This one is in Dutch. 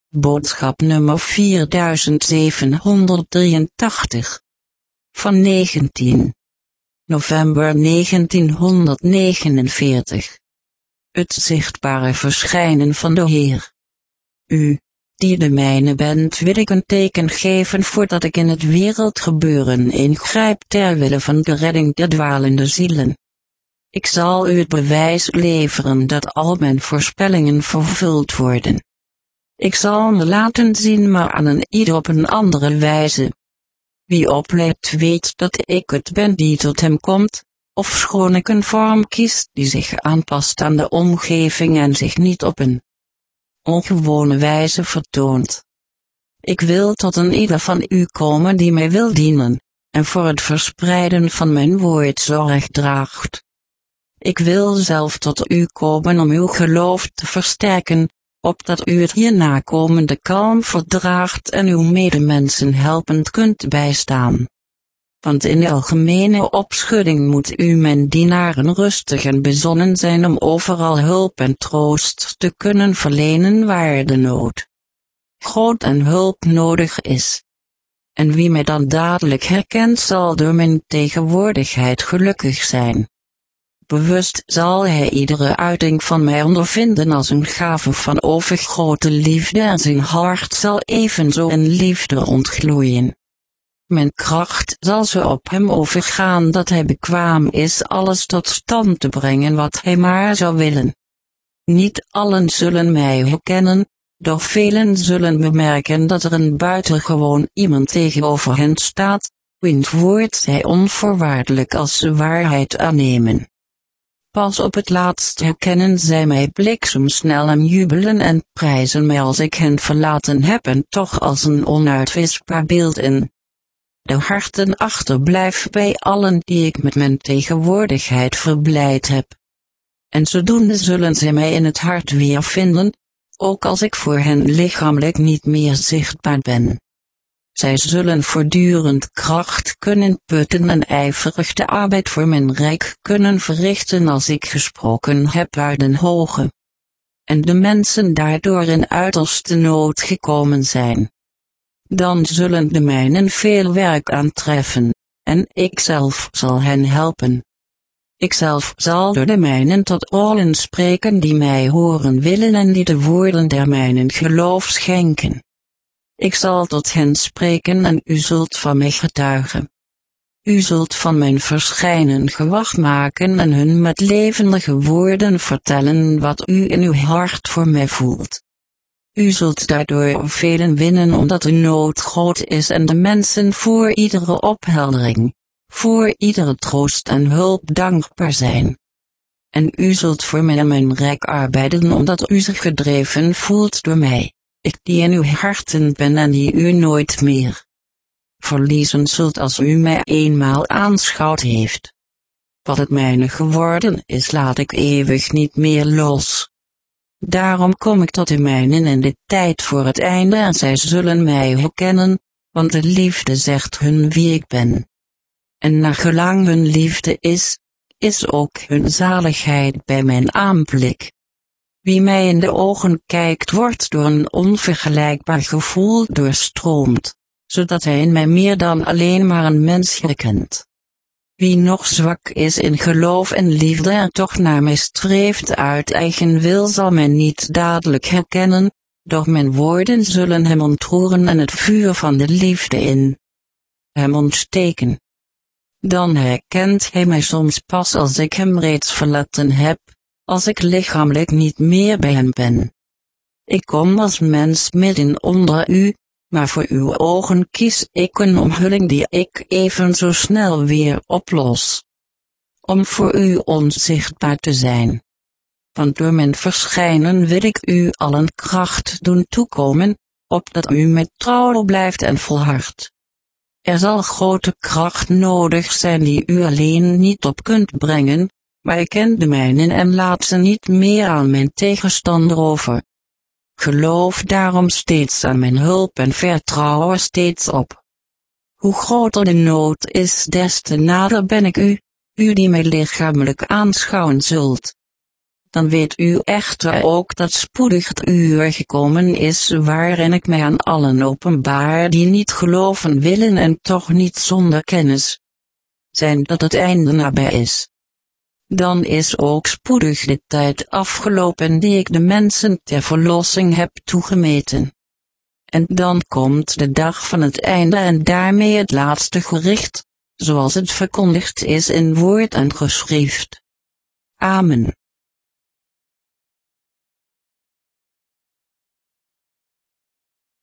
Boodschap nummer 4783. Van 19 november 1949. Het zichtbare verschijnen van de Heer. U, die de mijne bent, wil ik een teken geven voordat ik in het wereldgebeuren ingrijp ter wille van de redding der dwalende zielen. Ik zal u het bewijs leveren dat al mijn voorspellingen vervuld worden. Ik zal me laten zien, maar aan een ieder op een andere wijze. Wie oplet weet dat ik het ben die tot hem komt, ofschoon ik een vorm kies die zich aanpast aan de omgeving en zich niet op een ongewone wijze vertoont. Ik wil tot een ieder van u komen die mij wil dienen, en voor het verspreiden van mijn woord zorg draagt. Ik wil zelf tot u komen om uw geloof te versterken, opdat u het hierna komende kalm verdraagt en uw medemensen helpend kunt bijstaan. Want in de algemene opschudding moet u mijn dienaren rustig en bezonnen zijn om overal hulp en troost te kunnen verlenen waar de nood groot en hulp nodig is. En wie mij dan dadelijk herkent zal door mijn tegenwoordigheid gelukkig zijn. Bewust zal hij iedere uiting van mij ondervinden als een gave van overgrote liefde en zijn hart zal evenzo in liefde ontgloeien. Mijn kracht zal zo op hem overgaan dat hij bekwaam is alles tot stand te brengen wat hij maar zou willen. Niet allen zullen mij herkennen, doch velen zullen bemerken dat er een buitengewoon iemand tegenover hen staat, wiens woord zij onvoorwaardelijk als de waarheid aannemen. Pas op het laatst herkennen zij mij bliksemsnel en jubelen en prijzen mij als ik hen verlaten heb en toch als een onuitwisbaar beeld in de harten achterblijf bij allen die ik met mijn tegenwoordigheid verblijd heb. En zodoende zullen zij mij in het hart weervinden, ook als ik voor hen lichamelijk niet meer zichtbaar ben. Zij zullen voortdurend kracht kunnen putten en ijverig de arbeid voor mijn rijk kunnen verrichten als ik gesproken heb uit den hoge. En de mensen daardoor in uiterste nood gekomen zijn. Dan zullen de mijnen veel werk aantreffen, en ikzelf zal hen helpen. Ikzelf zal door de mijnen tot allen spreken die mij horen willen en die de woorden der mijnen geloof schenken. Ik zal tot hen spreken en u zult van mij getuigen. U zult van mijn verschijnen gewacht maken en hun met levendige woorden vertellen wat u in uw hart voor mij voelt. U zult daardoor velen winnen omdat de nood groot is en de mensen voor iedere opheldering, voor iedere troost en hulp dankbaar zijn. En u zult voor mij en mijn rijk arbeiden omdat u zich gedreven voelt door mij, ik die in uw harten ben en die u nooit meer verliezen zult als u mij eenmaal aanschouwd heeft. Wat het mijne geworden is laat ik eeuwig niet meer los. Daarom kom ik tot de mijnen in de tijd voor het einde en zij zullen mij herkennen, want de liefde zegt hun wie ik ben. En naar gelang hun liefde is ook hun zaligheid bij mijn aanblik. Wie mij in de ogen kijkt wordt door een onvergelijkbaar gevoel doorstroomd, zodat hij in mij meer dan alleen maar een mens herkent. Wie nog zwak is in geloof en liefde en toch naar mij streeft uit eigen wil zal mij niet dadelijk herkennen, doch mijn woorden zullen hem ontroeren en het vuur van de liefde in hem ontsteken. Dan herkent hij mij soms pas als ik hem reeds verlaten heb, als ik lichamelijk niet meer bij hem ben. Ik kom als mens midden onder u, maar voor uw ogen kies ik een omhulling die ik evenzo snel weer oplos. Om voor u onzichtbaar te zijn. Want door mijn verschijnen wil ik u allen kracht doen toekomen, opdat u mij trouw blijft en volhardt. Er zal grote kracht nodig zijn die u alleen niet op kunt brengen, maar ik ken de mijnen en laat ze niet meer aan mijn tegenstander over. Geloof daarom steeds aan mijn hulp en vertrouw er steeds op. Hoe groter de nood is, des te nader ben ik u, u die mij lichamelijk aanschouwen zult. dan weet u echter ook dat spoedig het uur gekomen is waarin ik mij aan allen openbaar die niet geloven willen en toch niet zonder kennis zijn dat het einde nabij is. Dan is ook spoedig de tijd afgelopen die ik de mensen ter verlossing heb toegemeten. En dan komt de dag van het einde en daarmee het laatste gericht, zoals het verkondigd is in woord en geschrift. Amen.